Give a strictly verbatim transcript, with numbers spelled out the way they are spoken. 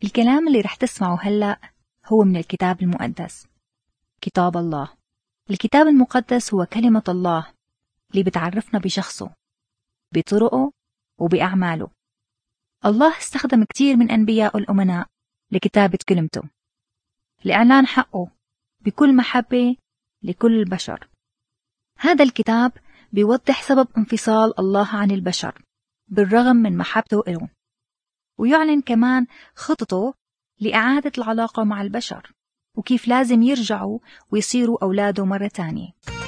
الكلام اللي رح تسمعه هلأ هو من الكتاب المقدس، كتاب الله. الكتاب المقدس هو كلمة الله اللي بتعرفنا بشخصه، بطرقه وبأعماله. الله استخدم كتير من أنبياء الأمناء لكتابة كلمته، لإعلان حقه بكل محبة لكل البشر. هذا الكتاب بيوضح سبب انفصال الله عن البشر بالرغم من محبته إلهم، ويعلن كمان خطته لإعادة العلاقة مع البشر وكيف لازم يرجعوا ويصيروا أولاده مرة تانية.